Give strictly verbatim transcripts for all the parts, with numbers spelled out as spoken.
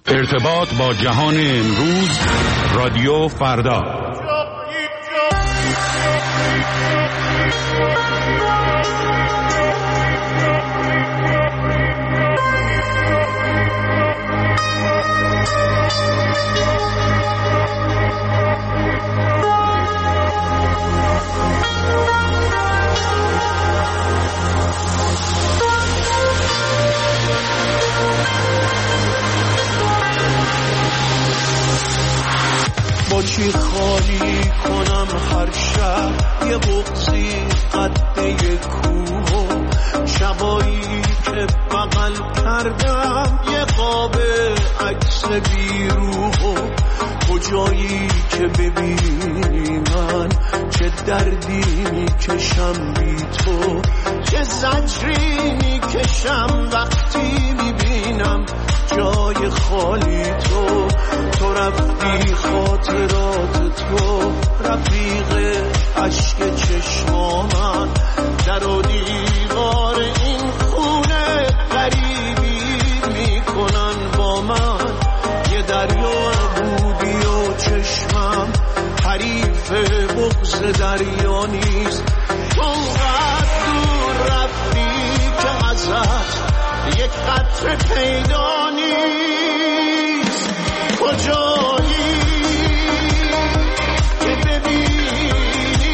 ارتباط با جهان امروز، رادیو فردا. با چی خالی کنم هر شب یه بغضی قده کوه، شبایی که بغل کردم یه قاب عکس بیروح، کجایی که ببینی من چه دردی میکشم بی تو، چه زجری میکشم وقتی میبینم جای خالی تو. تو رفتی خاطرات تو رفیق عشق چشما من، در و دیوار این خونه غریبی میکنن با من، یه دریا بودی و چشمم حریف بغض دریا نیست. اونقدر دور رفتی که ازت یک قطره پیدا نیست. کجایی که ببینی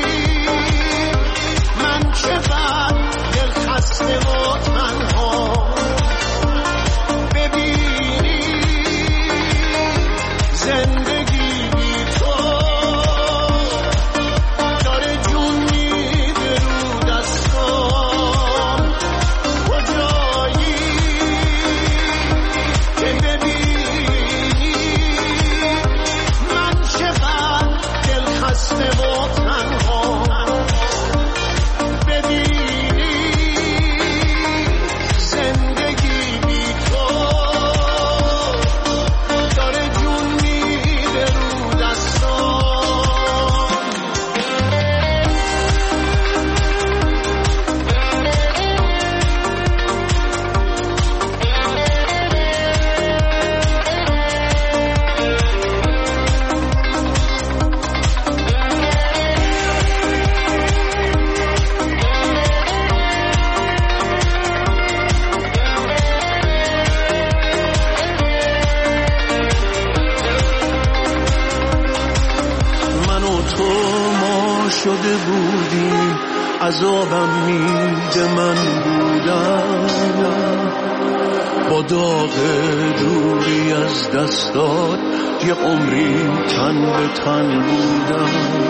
من چقدر دل خسته و تنها، ببینی زندگی بی تو داره جون میده رو دستام. کجایی که ببینی من چقدر دل خسته و تنها، ببینی زندگی بی تو داره جون میده رو دستام. من و تو ما شده بودیم، عذابم میده من بودم، با داغ دوری از دستات یه عمری تن به تن بودم.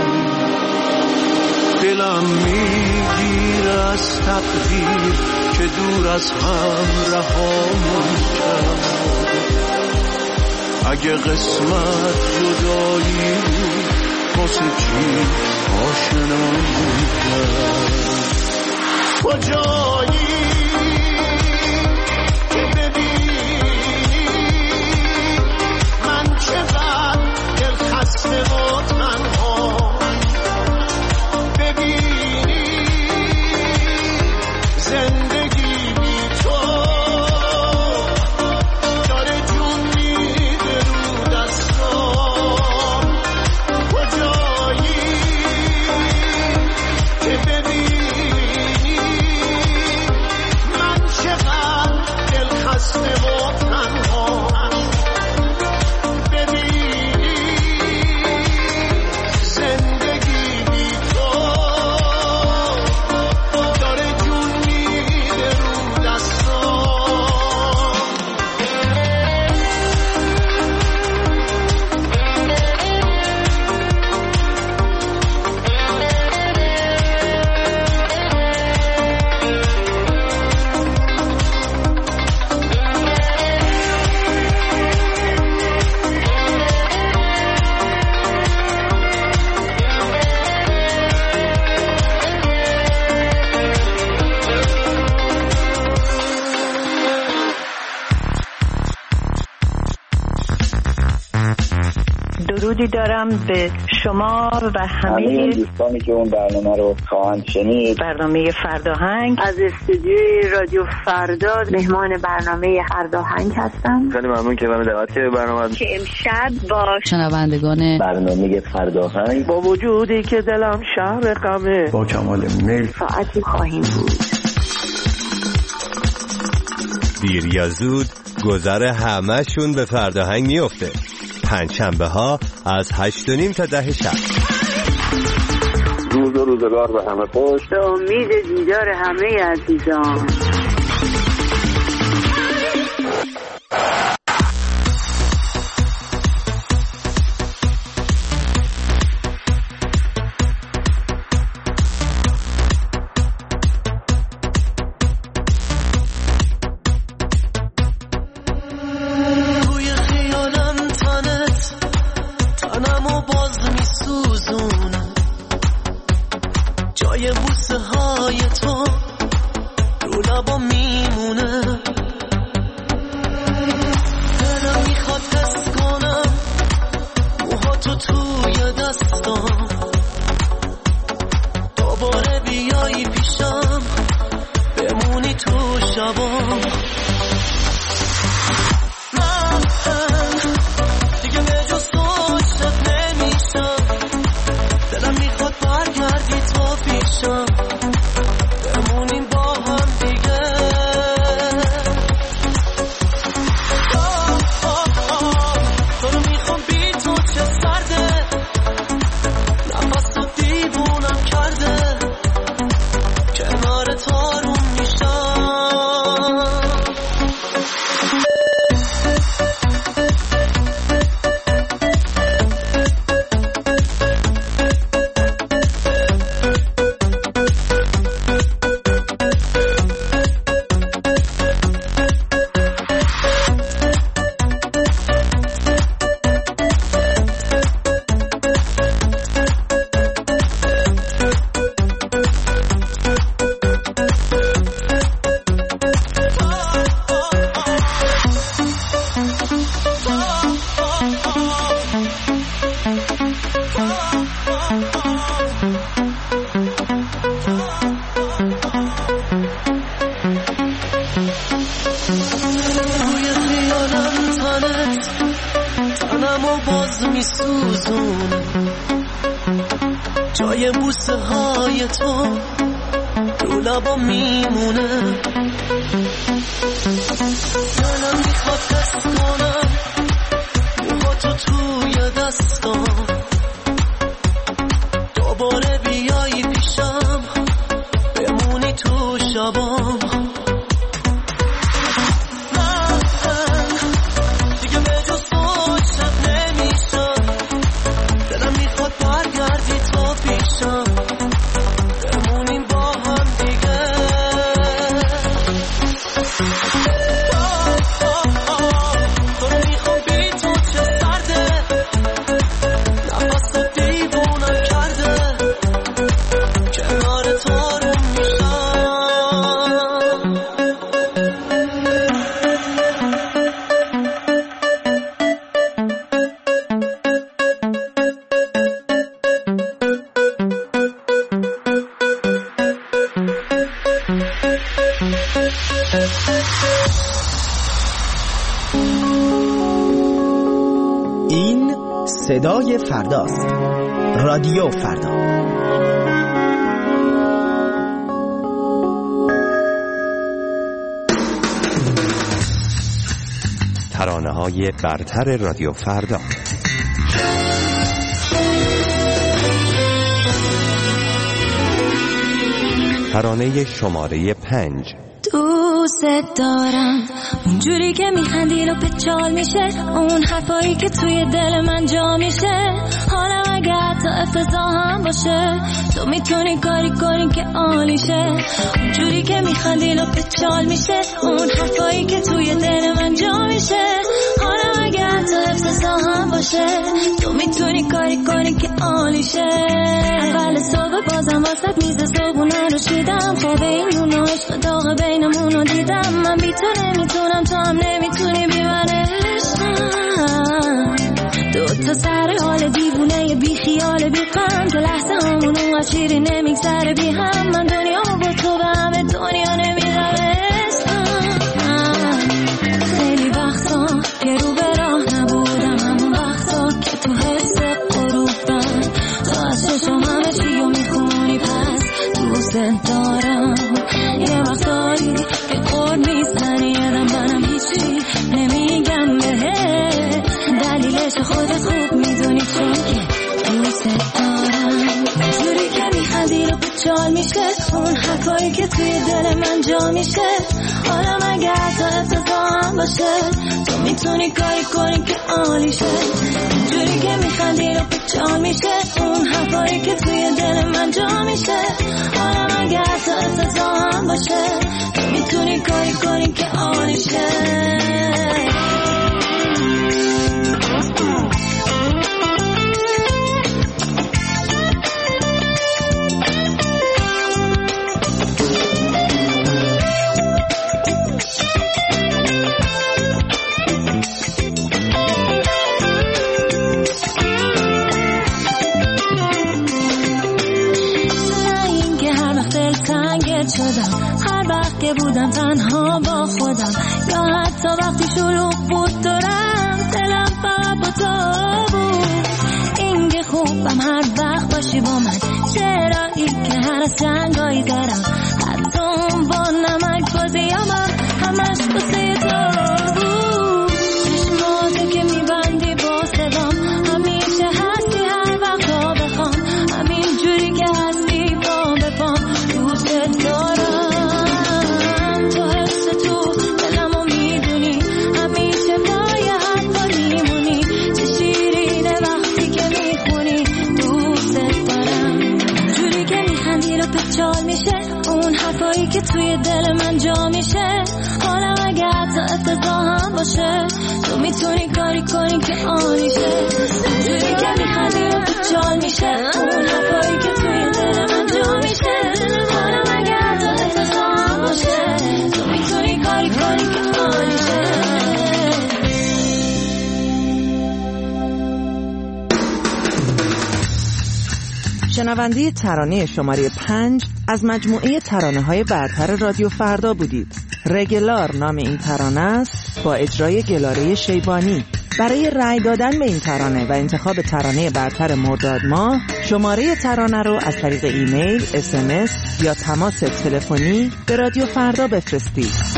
دلم میگیره از تقدیر که دور از هم رهامون کرد. اگه قسمت جدایی بود واسه چی آشنامون کرد. کجایی که ببینی من چقدر دل خسته و تنها، ببینی زندگی بی تو داره جون میده رو دستام. کجایی که ببینی من درودی دارم به شما و همه دوستانی که اون برنامه رو خواهند شنید. برنامه فرداهنگ از استودیوی رادیو فردا مهمان برنامه فرداهنگ هستم. خیلی ممنون که من دعوت کردید برنامه که امشب با شنوندگان برنامه فرداهنگ با وجودی که دلم شهر غمه با کمال میل ساعتی خواهیم بود. دیر یا زود گذر همه‌شون به فرداهنگ میفته. پنجشنبه ها از هشت و نیم تا ده شب. روز و روزگار به همه خوش. به امید دیدار همه عزیزان. جای بوسه های تو رو لبا میمونه، دلم میخواد حس کنم موها تو توی دستام، دوباره بیایی پیشم بمونی تو شبام. من دیگه به جز تو شد نمیشم، دلم میخواد برگردی تو پیشم بمونیم با هم دیگه. آه آه آه تو رو میخوام بی تو چه سرده، نفس تو دیوونم کرده، کنار تو آروم میشم. جای بوسه های تو رو لبا میمونه، دلم میخواد حس کنم موها تو توی دستام، دوباره بیایی پیشم بمونی تو شبام. این صدای فرداست. رادیو فردا. ترانه‌های برتر رادیو فردا. ترانه شماره پنج. دوست دارم اونجوری که میخندی رو پچال میشه، اون حرفایی که توی دل من جا میشه، حالا اگه حتی افتضاح هم باشه تو میتونی کاری کنی که عالیشه. اونجوری که میخندی رو پچال میشه، اون حرفایی که توی دل من جا میشه، حالا اگه حتی افتضاح هم باشه تو میتونی کاری کنی که عالیشه. اول صبح بازم واسط میز صبحونه رو شیدم، خواب این نون و عشق داغ بینمون رو دیدم. من بی تو نمیتونم، تو هم نمیتونی بی من عشقم. دو تا سر اونقدر شیری نمیگذره بی هم من دنیا با تو به همه دنیا نمیدارستم خیلی وقتا که رو به راه نبودم همون وقتا که تو حس قروبم تو از چشم همه چی رو میخونی پس دوست دارم یه وقتایی که قرد میزنی یادم منم هیچی نمیگم بهت دلیلش خودت خوب میدونی چون که دوست دارم جوری که میخندی رو بچال میشه اون حرفایی که توی دل من جا میشه حالا مگه تا افتضاح هم باشه تو میتونی کاری کنی که عالیشه جوری که میخندی رو بچال میشه اون حرفایی که توی دل من جا میشه حالا مگه تا افتضاح هم باشه تو میتونی کاری کنی که عالیشه هر وقت که بودم تنها با خودم یا حتی وقتی شلوغ بود دورم دلم فقط با تو بود این که خوبم هر وقت باشی با من چرایی که هر از جنگایی دارم حتی اون با نمک بازیامم همش بسه تو بود چشماتو که میبندی با صدام همیشه هستی هر وقت ها بخوام همین جوری که هستی با بفام دوست دارم که توی دل من جا میشه حالا اگه حتی افتضاح هم باشه تو میتونی کاری کنی که عالیشه جوری که میخوادی رو بچال میشه اون حرفایی که توی دل من جا میشه حالا اگه حتی افتضاح هم باشه تو میتونی کاری کنی که عالیشه شنونده ترانه شماره پنج از مجموعه ترانه‌های برتر رادیو فردا بودید. رگلار نام این ترانه است با اجرای گلاره شیبانی. برای رأی دادن به این ترانه و انتخاب ترانه برتر مرداد ماه شماره ترانه رو از طریق ایمیل، اس ام اس یا تماس تلفنی به رادیو فردا بفرستید.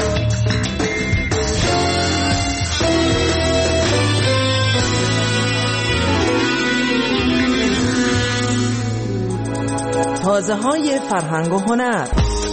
تازه های فرهنگ و هنر.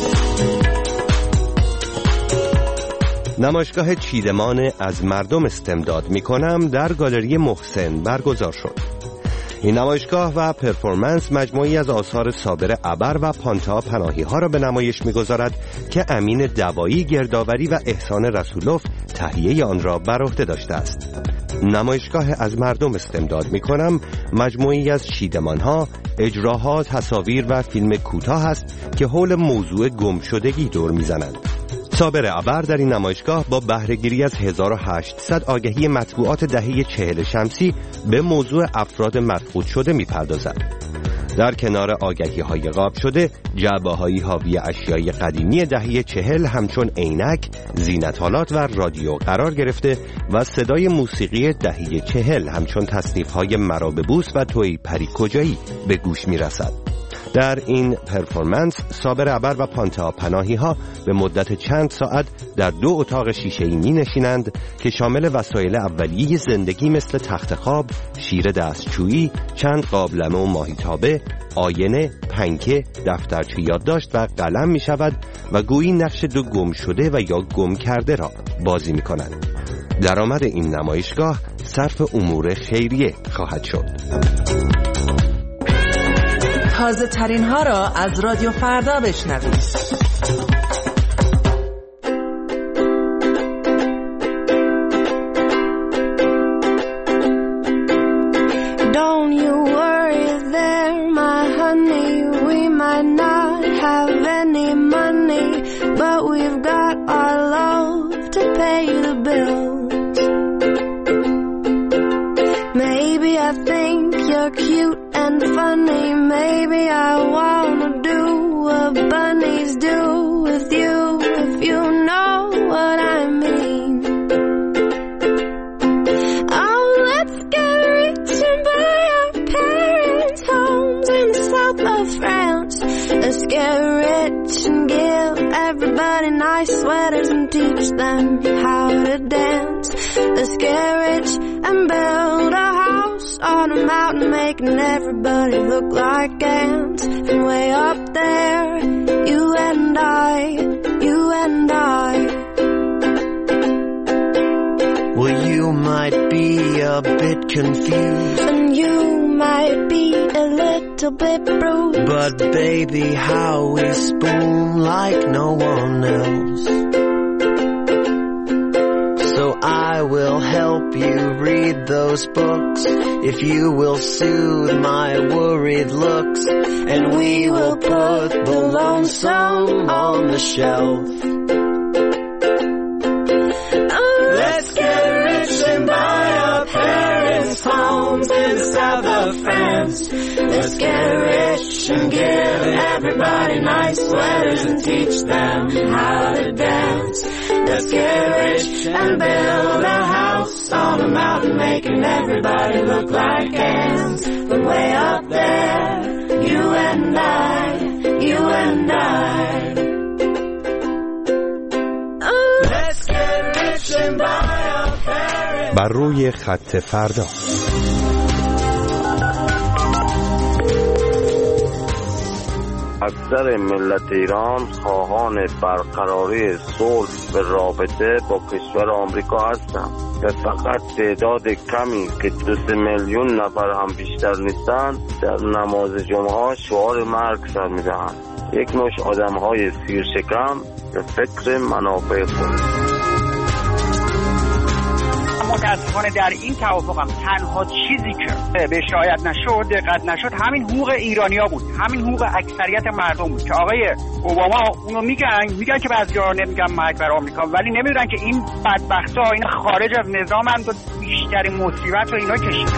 نمایشگاه چیدمان از مردم استمداد می کنم در گالری محسن برگزار شد. این نمایشگاه و پرفورمنس مجموعی از آثار صابر ابر و پانتا پناهی ها را به نمایش می گذارد که امین دوایی گردآوری و احسان رسولوف تهیه آن را بر عهده داشته است. نمایشگاه از مردم استمداد می کنم مجموعی از چیدمان ها، اجراها، تصاویر و فیلم کوتاه است که حول موضوع گمشدگی دور میزنند. صابر ابر در این نمایشگاه با بهره‌گیری از هزار و هشتصد آگهی مطبوعات دهه چهل شمسی به موضوع افراد مفقود شده میپردازد. در کنار آگهی‌های قاب شده، جعبه‌هایی حاوی اشیای قدیمی دهه چهل همچون عینک، زینت‌آلات و رادیو قرار گرفته و صدای موسیقی دهه چهل همچون تصنیف‌های مراببوس و توی پری کجایی به گوش می‌رسد. در این پرفورمنس صابر ابر و پانتا پناهی ها به مدت چند ساعت در دو اتاق شیشه‌ای می نشینند که شامل وسایل اولیه زندگی مثل تخت خواب، شیر دستشویی، چند قابلمه و ماهیتابه، آینه، پنکه، دفترچه یادداشت و قلم می شود و گویی نقش دو گم شده و یا گم کرده را بازی می کنند. درآمد این نمایشگاه صرف امور خیریه خواهد شد. تازه ترین ها را از رادیو فردا بشنوید. Don't you worry there, my honey. We might not have any money, but we've got our love to pay the bills. Maybe I think you're cute and fun, bunny. Maybe I wanna do what bunnies do with you, if you know what I mean. Oh, let's get rich and buy our parents' homes in the south of France. Let's get rich and give everybody nice sweaters and teach them how to dance. Let's get rich and build a house on a mountain, making everybody look like ants. And way up there, you and I, you and I. Well, you might be a bit confused, and you might be a little bit bruised, but baby, how we spoon like no one else. So I will help you read those books, if you will soothe my worried looks, and we will put the lonesome on the shelf. Let's get rich and buy our parents' homes in the south of France. Let's get rich and give everybody nice sweaters and teach them how to dance. Let's get rich and build a house on a mountain, making everybody look like ants. But way up there, you and I, you and I. Let's get rich and buy our parents. بر روی خط فردا. اکثر ملت ایران خواهان برقراری صلح به رابطه با کشور آمریکا هستند و فقط تعداد کمی که دو سه میلیون نفر هم بیشتر نیستند در نماز جمعه شعار مرگ سر میدهند. یک نوع آدم‌های سیرشکم به فکر منافع خود. متاسفانه در این توافقم تنها چیزی که به رعایت نشد، دقت نشد، همین حقوق ایرانیا بود، همین حقوق اکثریت مردم بود که آقای اوباما اونو میگن میگن که بعضی‌ها نمیگن مرگ بر آمریکا، ولی نمیدونن که این بدبخت‌ها این خارج از نظامن و بیشترین مصیبت رو اینا کشیدن.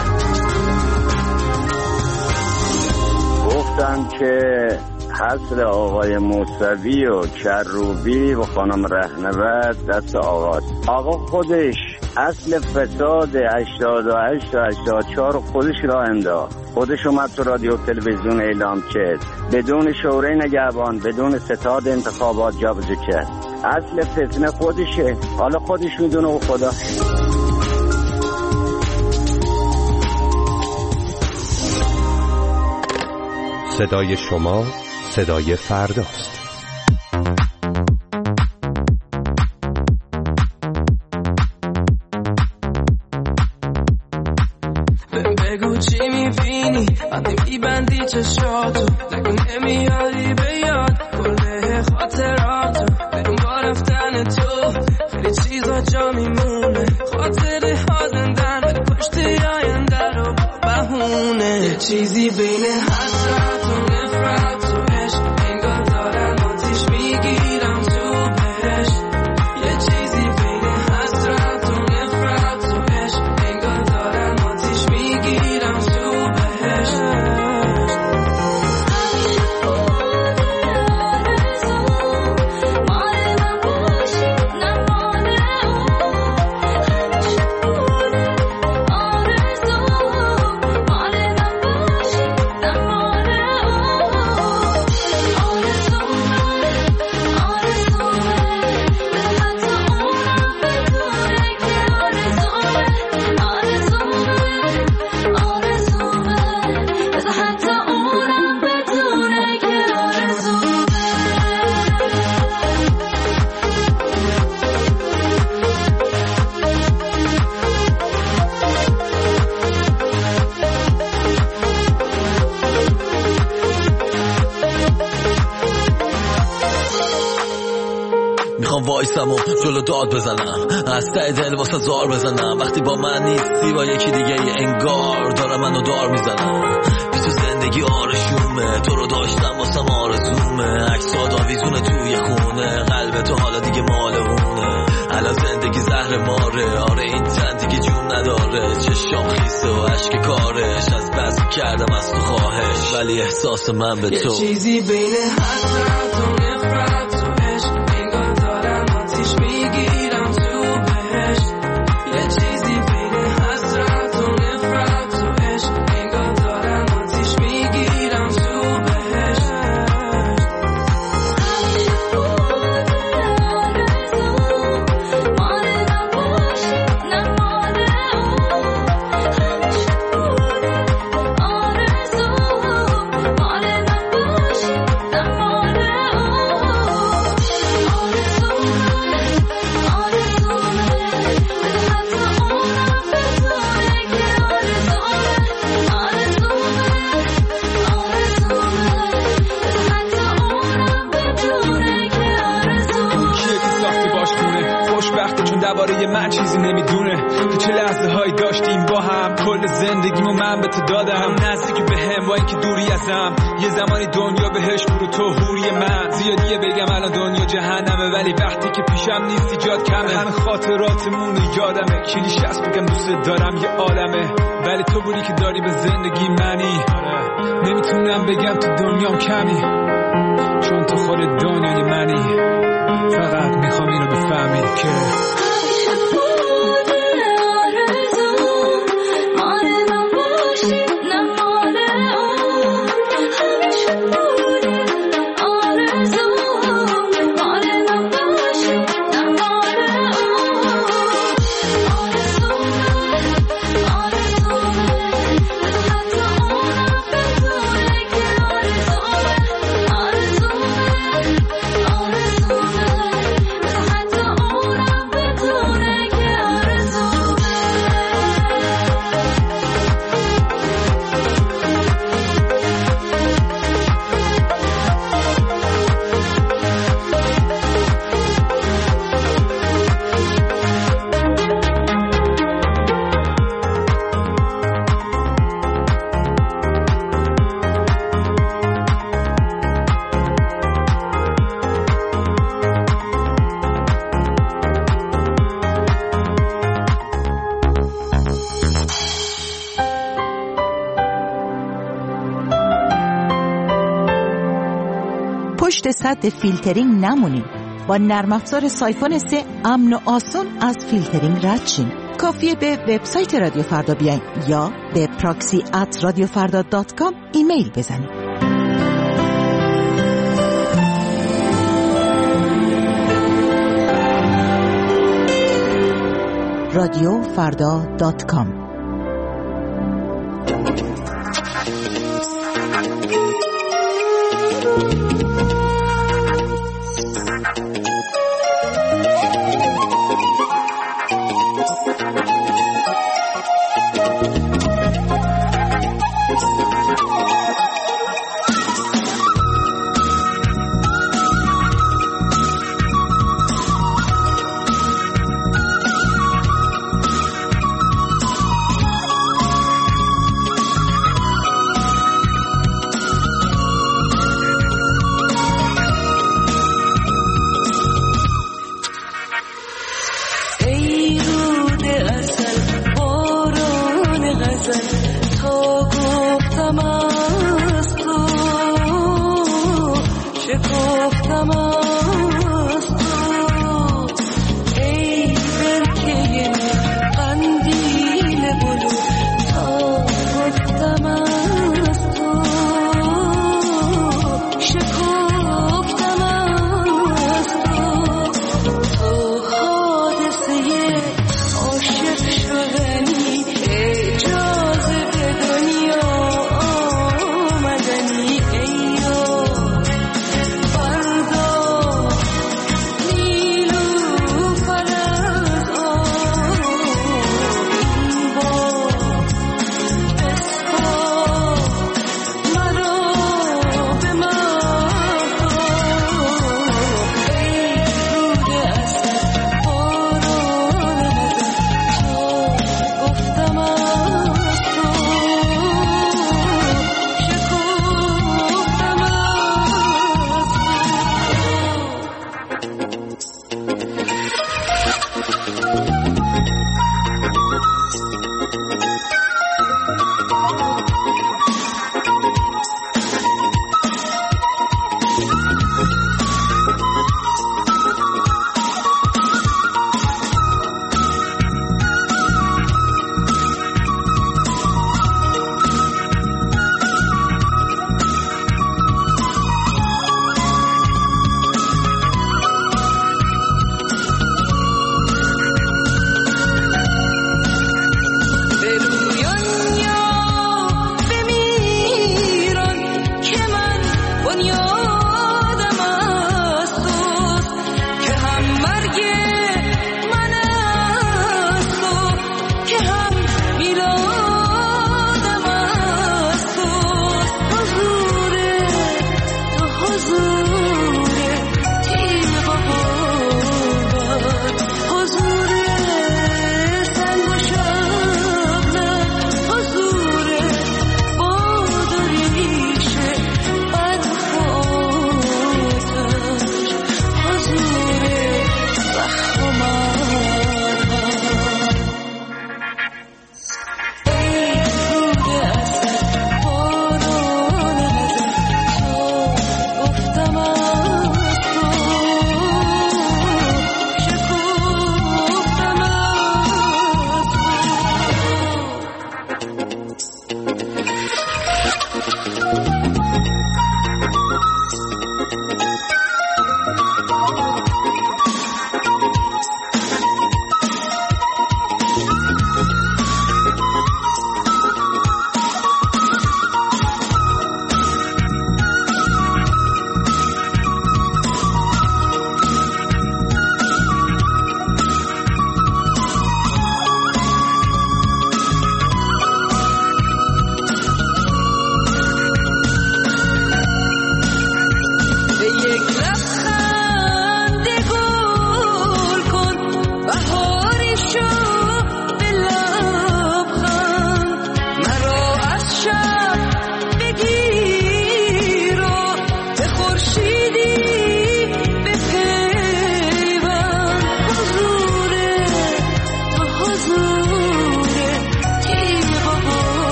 گفتن که حصر آقای موسوی و کروبی و خانم رهنورد دست آقاست. آقا خودش اصل فساد هشتاد و هشت تا هشتاد و چهار خودش را انداخت، خودش اومد تو رادیو و تلویزیون اعلام کرد، بدون شورای نگهبان، بدون ستاد انتخابات جابجا کرد. اصل فتنه خودشه، حالا خودش میدونه و خدا. صدای شما صدای فرداست. بگو چی میبینی وقتی میبندی چشاتو، نگو نمیادی به یاد کله خاطراتو، برون با رفتن تو خیلی چیزا جا میمونه، خاطره ها زندن ولی پشت آینده رو بهونه، یه چیزی بین حسرت و نفرت و عشق انگار دارم آتیش میگیرم تو بهش، یه چیزی بین حسرت و نفرت و عشق انگار دارم آتیش میگیرم تو بهش. وایسم و جلو داد بزنم، از ته دل واسه زار بزنم، وقتی با من نیستی با یکی دیگه ای انگار دارم منو دار میزنم، بی تو زندگی آرشومه، تو رو داشتم واسم آرزومه، عکسات آویزونه توی خونه، قلب تو حالا دیگه مالونه، الان زندگی زهر ماره، آره این تن دیگه جون نداره، چشام خیسه و عشق کارش، از بس کردم از تو خواهش، ولی احساس من به تو یه چیزی بین حسرت و نفرت و عشق انگار دارم آتیش میگیرم تو بهشت یه چیزی بین حسرت و نفرت و عشق انگار دارم آتیش میگیرم تو بهشت درباره من چیزی نمیدونه که چه لحظه هایی داشتیم با هم کل زندگیمو من به تو دادم نزدیکی به هم با اینکه دوری ازم یه زمانی دنیا بهش برو تو حوری من زیادیه بگم الان دنیا جهنمه ولی وقتی که پیشم نیستی جاد کمه همه خاطراتمون یادمه کلیش هست بگم دوست دارم یه عالمه ولی تو بودی که داری به زندگی منی نمیتونم بگم تو دنیام کمی چون تو خود دنیای منی فقط میخوام اینو بفهمی که پشت سد فیلترینگ نمونید. با نرم افزار سایفون سه امن و آسون از فیلترینگ رد شین. کافیه به وبسایت رادیو فردا بیاین یا به پراکسی ات رادیو فردا دات کام ایمیل بزنید. رادیو فردا دات کام.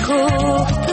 خوب